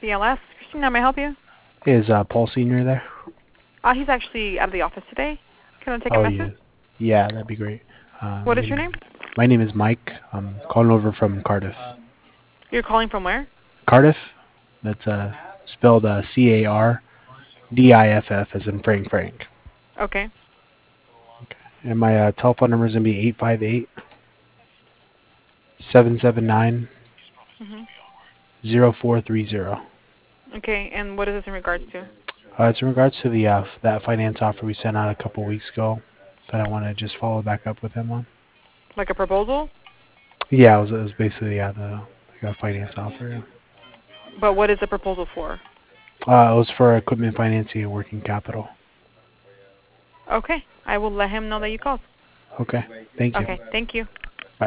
BLS. Christina, may I help you? Is Paul Senior there? He's actually out of the office today. Can I take a Oh, message? yeah. Yeah, that'd be great. What is your name? My name is Mike. I'm calling over from Cardiff. You're calling from where? Cardiff? That's spelled Cardiff, as in Frank Frank. Okay. And my telephone number is going to be 858-779-0430. hmm Okay, and what is this in regards to? It's in regards to that finance offer we sent out a couple weeks ago that I want to just follow back up with him on. Like a proposal? Yeah, it was basically the finance offer. Yeah. But what is the proposal for? It was for equipment financing and working capital. Okay, I will let him know that you called. Okay, thank you. Okay, thank you. Bye.